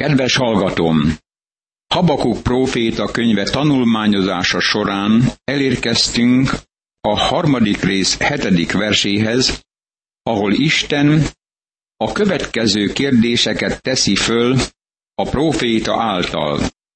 Kedves hallgatóm! Habakuk próféta könyve tanulmányozása során elérkeztünk a 3. rész 7. verséhez, ahol Isten a következő kérdéseket teszi föl a próféta által.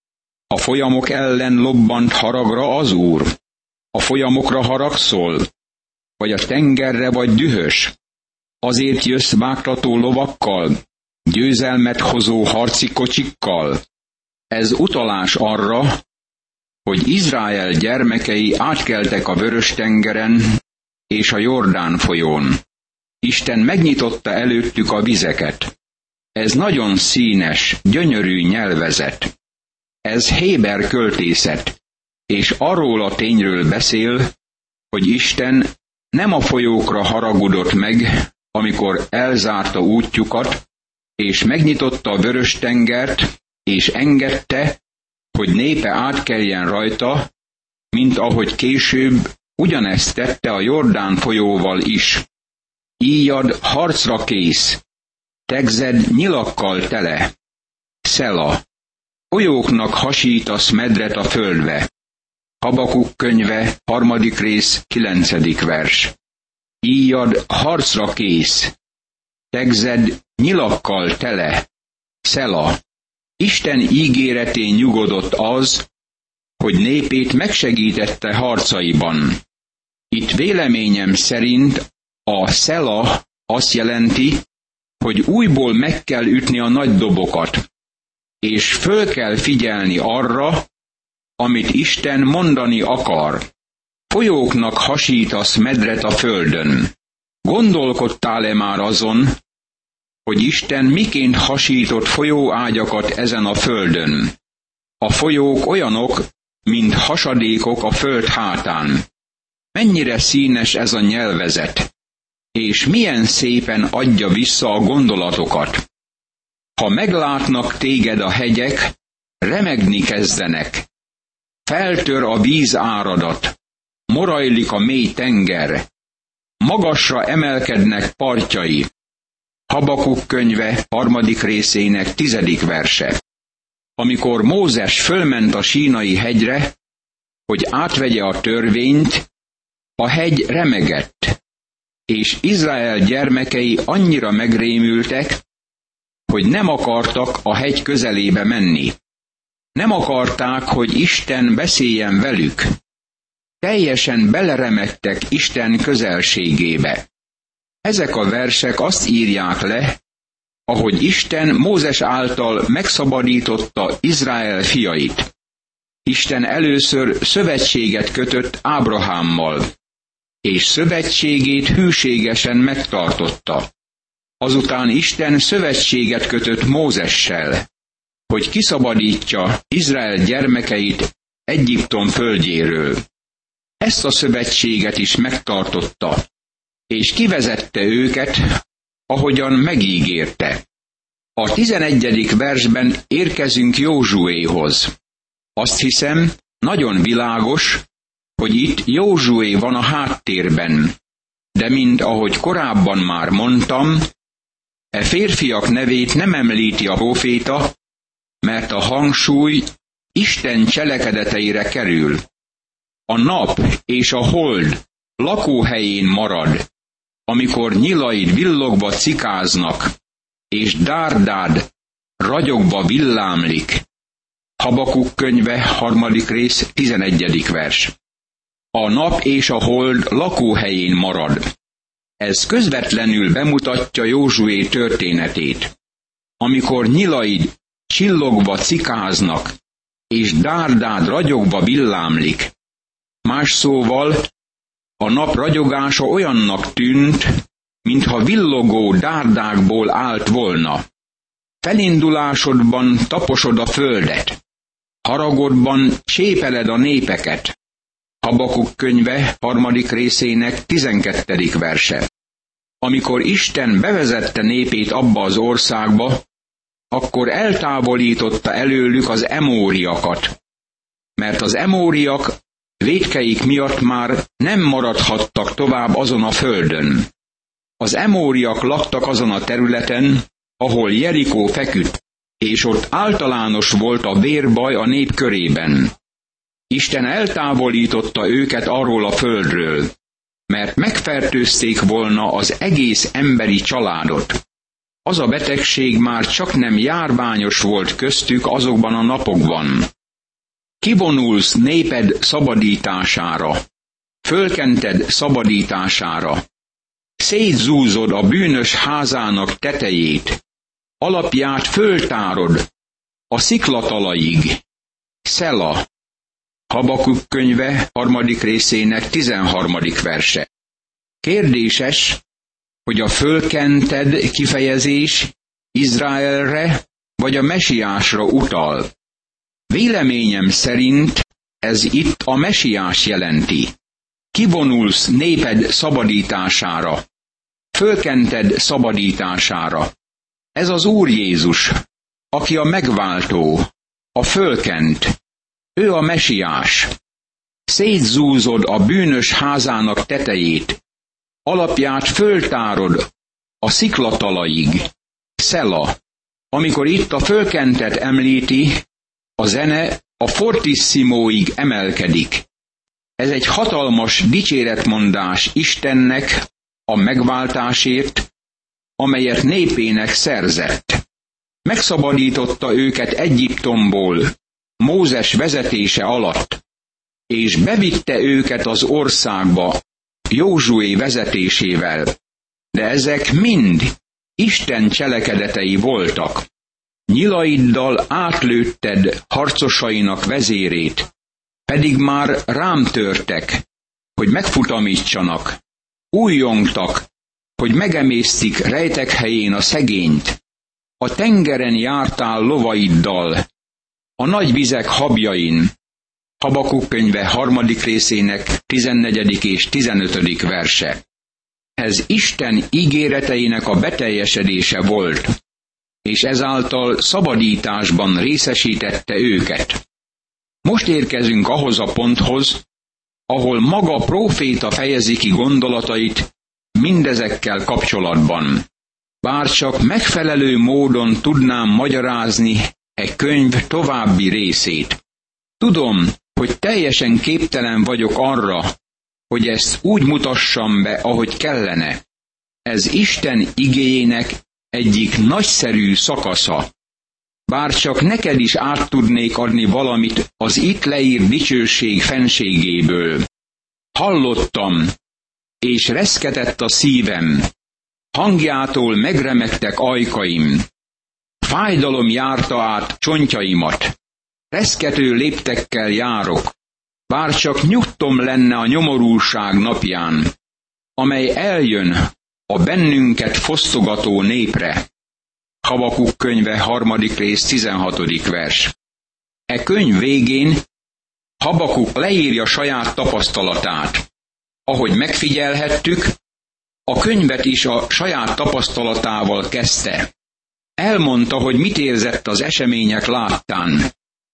A folyamok ellen lobbant haragra az Úr? A folyamokra haragszol? Vagy a tengerre vagy dühös? Azért jössz vágtató lovakkal, győzelmet hozó harci kocsikkal? Ez utalás arra, hogy Izrael gyermekei átkeltek a Vörös-tengeren és a Jordán folyón. Isten megnyitotta előttük a vizeket. Ez nagyon színes, gyönyörű nyelvezet. Ez héber költészet, és arról a tényről beszél, hogy Isten nem a folyókra haragudott meg, amikor elzárta útjukat, és megnyitotta a Vörös-tengert, és engedte, hogy népe átkeljen rajta, mint ahogy később ugyanezt tette a Jordán folyóval is. Íjad harcra kész, tegzed nyilakkal tele. Szela, folyóknak hasítasz medret a földbe. Habakuk könyve, 3. rész, 9. vers. Íjad harcra kész, tegzed nyilakkal tele. Szela, Isten ígéretén nyugodott az, hogy népét megsegítette harcaiban. Itt véleményem szerint a szela azt jelenti, hogy újból meg kell ütni a nagy dobokat, és föl kell figyelni arra, amit Isten mondani akar. Folyóknak hasítasz medret a földön. Gondolkodtál-e már azon, hogy Isten miként hasított folyóágyakat ezen a földön? A folyók olyanok, mint hasadékok a föld hátán. Mennyire színes ez a nyelvezet, és milyen szépen adja vissza a gondolatokat. Ha meglátnak téged a hegyek, remegni kezdenek. Feltör a víz áradat, morajlik a mély tenger, magasra emelkednek partjai. Habakuk könyve 3. részének 10. verse. Amikor Mózes fölment a Sínai hegyre, hogy átvegye a törvényt, a hegy remegett, és Izrael gyermekei annyira megrémültek, hogy nem akartak a hegy közelébe menni. Nem akarták, hogy Isten beszéljen velük. Teljesen beleremegtek Isten közelségébe. Ezek a versek azt írják le, ahogy Isten Mózes által megszabadította Izrael fiait. Isten először szövetséget kötött Ábrahámmal, és szövetségét hűségesen megtartotta. Azután Isten szövetséget kötött Mózessel, hogy kiszabadítsa Izrael gyermekeit Egyiptom földjéről. Ezt a szövetséget is megtartotta, és kivezette őket, ahogyan megígérte. A 11. versben érkezünk Józsuéhoz. Azt hiszem, nagyon világos, hogy itt Józsué van a háttérben, de mint ahogy korábban már mondtam, e férfiak nevét nem említi a próféta, mert a hangsúly Isten cselekedeteire kerül. A nap és a hold lakóhelyén marad, amikor nyilaid villogva cikáznak, és dárdád ragyogva villámlik. Habakuk könyve 3. rész 11. vers. A nap és a hold lakóhelyén marad. Ez közvetlenül bemutatja Józsué történetét. Amikor nyilaid csillogva cikáznak, és dárdád ragyogva villámlik. Más szóval, a nap ragyogása olyannak tűnt, mintha villogó dárdákból állt volna. Felindulásodban taposod a földet, haragodban csépeled a népeket. Habakuk könyve 3. részének 12. verse. Amikor Isten bevezette népét abba az országba, akkor eltávolította előlük az emóriakat, mert az emóriak vétkeik miatt már nem maradhattak tovább azon a földön. Az emóriak laktak azon a területen, ahol Jerikó feküdt. és ott általános volt a vérbaj a nép körében. Isten eltávolította őket arról a földről, mert megfertőzték volna az egész emberi családot. Az a betegség már csak nem járványos volt köztük azokban a napokban. Kivonulsz néped szabadítására, fölkented szabadítására, szétzúzod a bűnös házának tetejét, alapját föltárod a sziklatalaig. Szela. Habakuk könyve 3. részének 13. verse. Kérdéses, hogy a fölkented kifejezés Izraelre vagy a mesiásra utal. Véleményem szerint ez itt a mesiás jelenti. Kivonulsz néped szabadítására, fölkented szabadítására. Ez az Úr Jézus, aki a megváltó, a fölkent. Ő a mesiás. Szétzúzod a bűnös házának tetejét, alapját föltárod a sziklatalaig. Szela. Amikor itt a fölkentet említi, a zene a fortissimóig emelkedik. Ez egy hatalmas dicséretmondás Istennek a megváltásért, amelyet népének szerzett. Megszabadította őket Egyiptomból, Mózes vezetése alatt, és bevitte őket az országba Józsué vezetésével. De ezek mind Isten cselekedetei voltak. Nyilaiddal átlőtted harcosainak vezérét, pedig már rám törtek, hogy megfutamítsanak, újjongtak, hogy megemésztik rejtek helyén a szegényt. A tengeren jártál lovaiddal, a nagy vizek habjain. Habakuk könyve 3. részének 14. és 15. verse. Ez Isten ígéreteinek a beteljesedése volt, és ezáltal szabadításban részesítette őket. Most érkezünk ahhoz a ponthoz, ahol maga próféta fejezi ki gondolatait mindezekkel kapcsolatban. Bárcsak megfelelő módon tudnám magyarázni e könyv további részét. Tudom, hogy teljesen képtelen vagyok arra, hogy ezt úgy mutassam be, ahogy kellene. Ez Isten igéjének egyik nagyszerű szakasza. Bárcsak neked is át tudnék adni valamit az itt leírt dicsőség fenségéből. Hallottam, és reszketett a szívem. Hangjától megremegtek ajkaim. Fájdalom járta át csontjaimat. Reszkető léptekkel járok. Bárcsak nyugtom lenne a nyomorúság napján, amely eljön a bennünket fosztogató népre. Habakuk könyve 3. rész 16. vers. E könyv végén Habakuk leírja saját tapasztalatát. Ahogy megfigyelhettük, a könyvet is a saját tapasztalatával kezdte. Elmondta, hogy mit érzett az események láttán.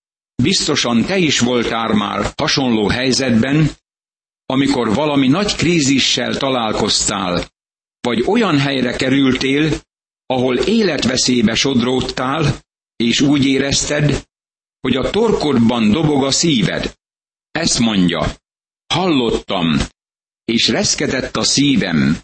Biztosan te is voltál már hasonló helyzetben, amikor valami nagy krízissel találkoztál, vagy olyan helyre kerültél, ahol életveszélybe sodródtál, és úgy érezted, hogy a torkodban dobog a szíved. Ezt mondja, hallottam, és reszketett a szívem,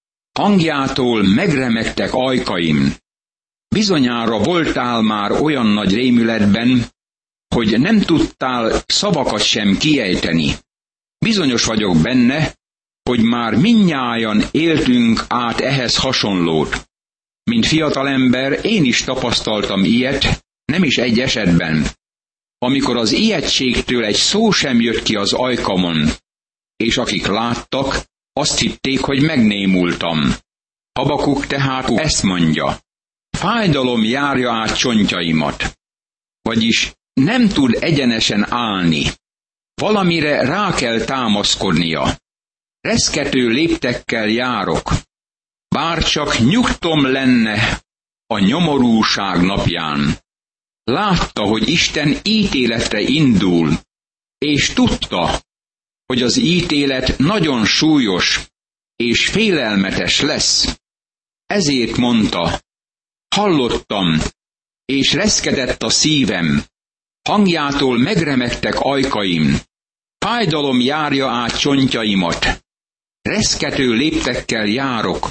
hangjától megremegtek ajkaim. Bizonyára voltál már olyan nagy rémületben, hogy nem tudtál szavakat sem kiejteni. Bizonyos vagyok benne, hogy már mindnyájan éltünk át ehhez hasonlót. Mint fiatalember én is tapasztaltam ilyet, nem is egy esetben. Amikor az ijegységtől egy szó sem jött ki az ajkamon, és akik láttak, azt hitték, hogy megnémultam. Habakuk tehát ezt mondja, fájdalom járja át csontjaimat, vagyis nem tud egyenesen állni. Valamire rá kell támaszkodnia. Reszkető léptekkel járok. Bárcsak nyugtom lenne a nyomorúság napján. Látta, hogy Isten ítéletre indul, és tudta, hogy az ítélet nagyon súlyos és félelmetes lesz. Ezért mondta, hallottam, és reszketett a szívem, hangjától megremegtek ajkaim, fájdalom járja át csontjaimat, reszkető léptekkel járok,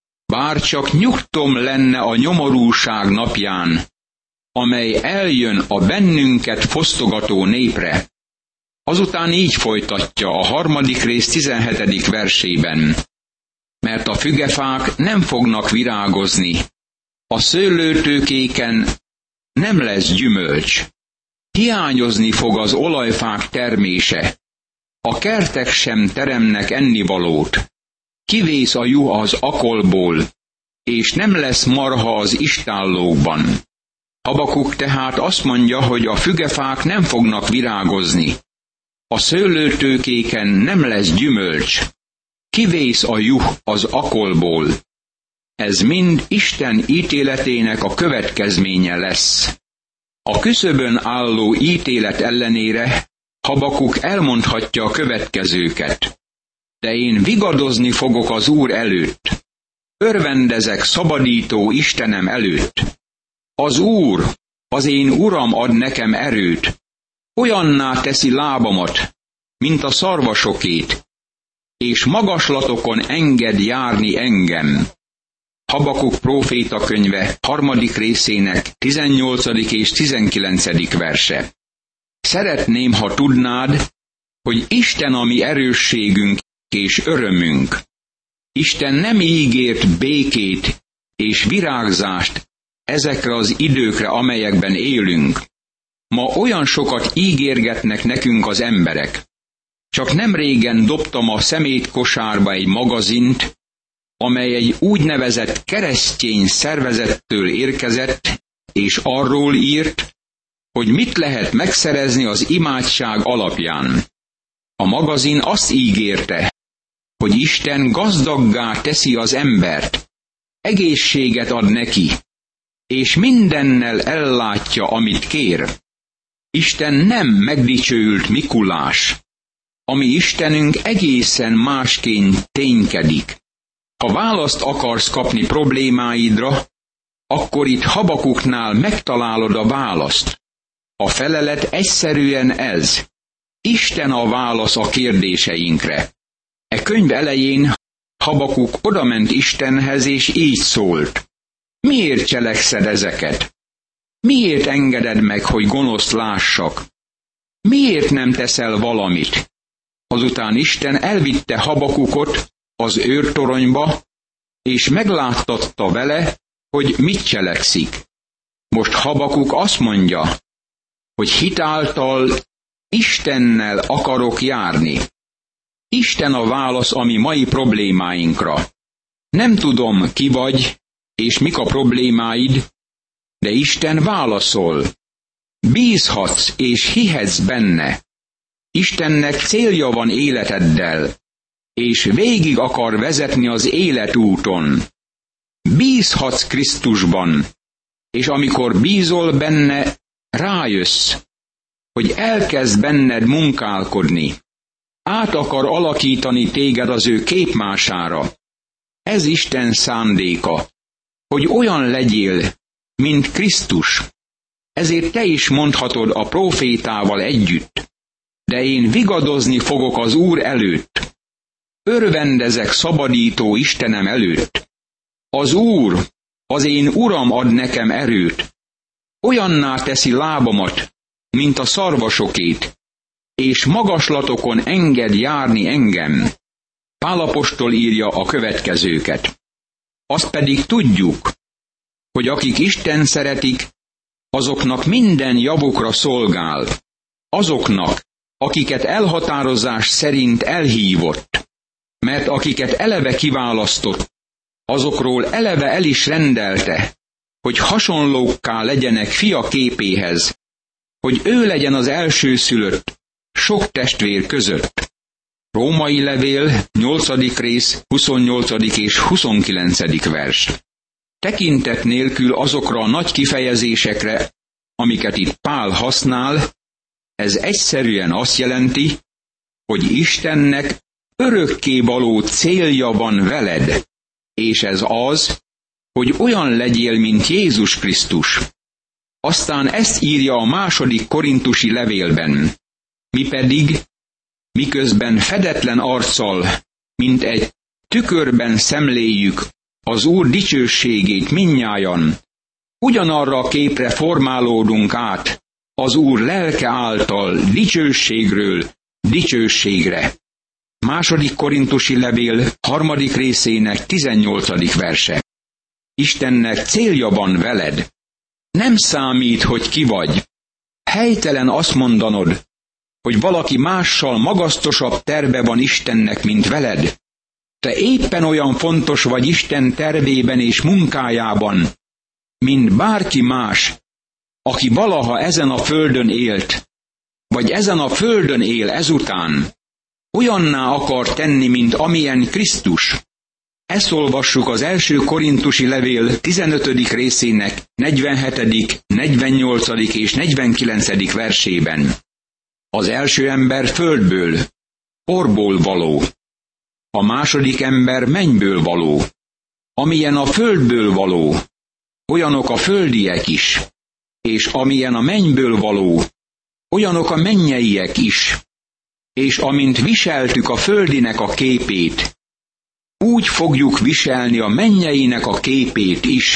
bár csak nyugtom lenne a nyomorúság napján, amely eljön a bennünket fosztogató népre. Azután így folytatja a 3. rész 17. versében. Mert a fügefák nem fognak virágozni, a szőlőtőkéken nem lesz gyümölcs, hiányozni fog az olajfák termése, a kertek sem teremnek ennivalót, kivész a juh az akolból, és nem lesz marha az istállókban. Habakuk tehát azt mondja, hogy a fügefák nem fognak virágozni, a szőlőtőkéken nem lesz gyümölcs, kivész a juh az akolból. Ez mind Isten ítéletének a következménye lesz. A küszöbön álló ítélet ellenére Habakuk elmondhatja a következőket. De én vigadozni fogok az Úr előtt. Örvendezek szabadító Istenem előtt. Az Úr, az én Uram ad nekem erőt. Olyanná teszi lábamat, mint a szarvasokét, és magaslatokon enged járni engem. Habakuk próféta könyve 3. részének 18. és 19. verse. Szeretném, ha tudnád, hogy Isten a mi erősségünk és örömünk. Isten nem ígért békét és virágzást ezekre az időkre, amelyekben élünk. Ma olyan sokat ígérgetnek nekünk az emberek. Csak nem régen dobtam a szemétkosárba egy magazint, amely egy úgynevezett keresztény szervezettől érkezett, és arról írt, hogy mit lehet megszerezni az imádság alapján. A magazin azt ígérte, hogy Isten gazdaggá teszi az embert, egészséget ad neki, és mindennel ellátja, amit kér. Isten nem megdicsőült Mikulás. A mi Istenünk egészen másként ténykedik. Ha választ akarsz kapni problémáidra, akkor itt Habakuknál megtalálod a választ. A felelet egyszerűen ez. Isten a válasz a kérdéseinkre. E könyv elején Habakuk odament Istenhez, és így szólt. Miért cselekszed ezeket? Miért engeded meg, hogy gonoszt lássak? Miért nem teszel valamit? Azután Isten elvitte Habakukot az őrtoronyba, és megláttatta vele, hogy mit cselekszik. Most Habakuk azt mondja, hogy hitáltal Istennel akarok járni. Isten a válasz a mi mai problémáinkra. Nem tudom, ki vagy, és mik a problémáid, de Isten válaszol. Bízhatsz és hihetsz benne. Istennek célja van életeddel, és végig akar vezetni az életúton. Bízhatsz Krisztusban, és amikor bízol benne, rájössz, hogy elkezd benned munkálkodni. Át akar alakítani téged az ő képmására. Ez Isten szándéka, hogy olyan legyél, mint Krisztus. Ezért te is mondhatod a prófétával együtt. De én vigadozni fogok az Úr előtt. Örvendezek szabadító Istenem előtt. Az Úr, az én Uram ad nekem erőt. Olyanná teszi lábamat, mint a szarvasokét, és magaslatokon enged járni engem. Pál apostol írja a következőket. Azt pedig tudjuk, hogy akik Isten szeretik, azoknak minden javukra szolgál. Azoknak, akiket elhatározás szerint elhívott. Mert akiket eleve kiválasztott, azokról eleve el is rendelte, hogy hasonlókká legyenek fia képéhez, hogy ő legyen az elsőszülött sok testvér között. Római levél, 8. rész, 28. és 29. vers. Tekintet nélkül azokra a nagy kifejezésekre, amiket itt Pál használ, ez egyszerűen azt jelenti, hogy Istennek örökkévaló célja van veled, és ez az, hogy olyan legyél, mint Jézus Krisztus. Aztán ezt írja a második korintusi levélben. Mi pedig, miközben fedetlen arccal, mint egy tükörben szemléljük az Úr dicsőségét mindnyájan, ugyanarra a képre formálódunk át az Úr lelke által dicsőségről dicsőségre. Második korintusi levél 3. részének 18. verse. Istennek célja van veled. Nem számít, hogy ki vagy. Helytelen azt mondanod, hogy valaki mással magasztosabb terve van Istennek, mint veled. Te éppen olyan fontos vagy Isten tervében és munkájában, mint bárki más, aki valaha ezen a földön élt, vagy ezen a földön él ezután. Olyanná akar tenni, mint amilyen Krisztus. Ezt olvassuk az első korintusi levél 15. részének 47., 48. és 49. versében. Az első ember földből, porból való. A második ember mennyből való. Amilyen a földből való, olyanok a földiek is. És amilyen a mennyből való, olyanok a mennyeiek is. És amint viseltük a földinek a képét, úgy fogjuk viselni a mennyeinek a képét is.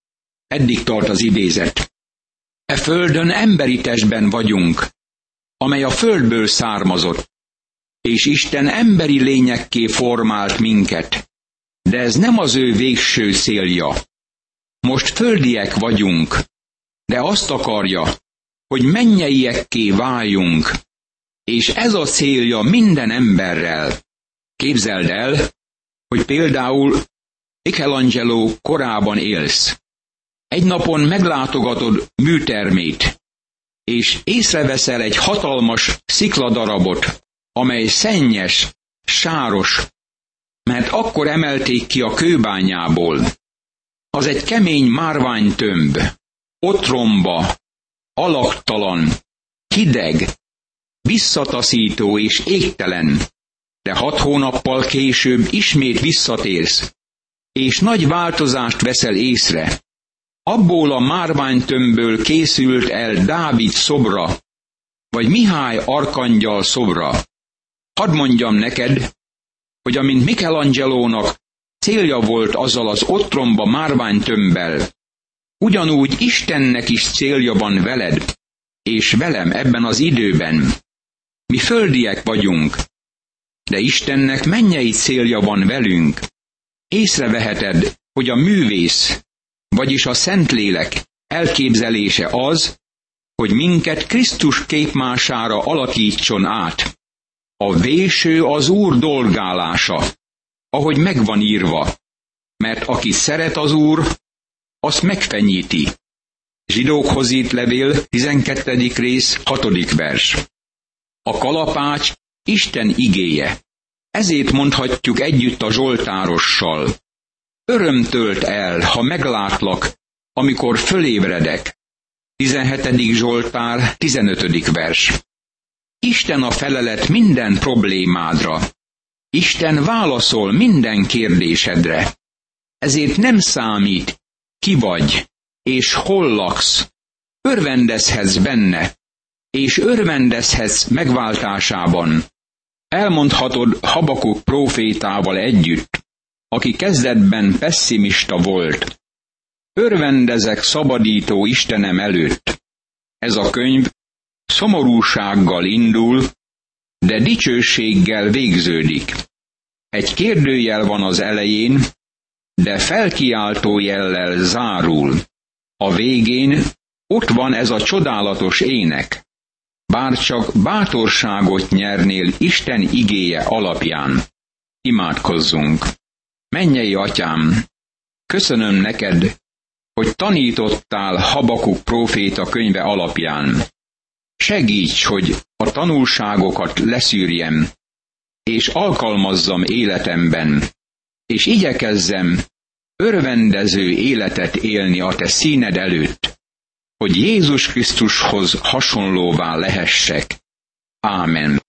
Eddig tart az idézet. E földön emberi testben vagyunk, amely a földből származott, és Isten emberi lényekké formált minket, de ez nem az ő végső célja. Most földiek vagyunk, de azt akarja, hogy mennyeiekké váljunk, és ez a célja minden emberrel. Képzeld el, hogy például Michelangelo korában élsz. Egy napon meglátogatod műtermét, és észreveszel egy hatalmas szikladarabot, amely szennyes, sáros, mert akkor emelték ki a kőbányából. Az egy kemény márványtömb, otromba, alaktalan, hideg, visszataszító és égtelen, de 6 hónappal később ismét visszatérsz, és nagy változást veszel észre. Abból a márványtömbből készült el Dávid szobra, vagy Mihály arkangyal szobra. Hadd mondjam neked, hogy amint Michelangelónak célja volt azzal az otromba márványtömbbel, ugyanúgy Istennek is célja van veled, és velem ebben az időben. Mi földiek vagyunk, de Istennek mennyei célja van velünk. Észreveheted, hogy a művész, vagyis a Szentlélek elképzelése az, hogy minket Krisztus képmására alakítson át. A véső az Úr dolgálása, ahogy megvan írva, mert aki szeret az Úr, azt megfenyíti. Zsidókhoz írt levél 12. rész 6. vers. A kalapács Isten igéje. Ezért mondhatjuk együtt a zsoltárossal. Öröm tölt el, ha meglátlak, amikor fölébredek. 17. Zsoltár, 15. vers. Isten a felelet minden problémádra. Isten válaszol minden kérdésedre. Ezért nem számít, ki vagy, és hol laksz. Örvendezhetsz benne, és örvendezhetsz megváltásában. Elmondhatod Habakuk prófétával együtt, aki kezdetben pesszimista volt. Örvendezek szabadító Istenem előtt. Ez a könyv szomorúsággal indul, de dicsőséggel végződik. Egy kérdőjel van az elején, de felkiáltó jellel zárul. A végén ott van ez a csodálatos ének. Bárcsak bátorságot nyernél Isten igéje alapján. Imádkozzunk! Mennyei Atyám, köszönöm neked, hogy tanítottál Habakuk próféta könyve alapján. Segíts, hogy a tanulságokat leszűrjem, és alkalmazzam életemben, és igyekezzem örvendező életet élni a te színed előtt, hogy Jézus Krisztushoz hasonlóvá lehessek. Ámen.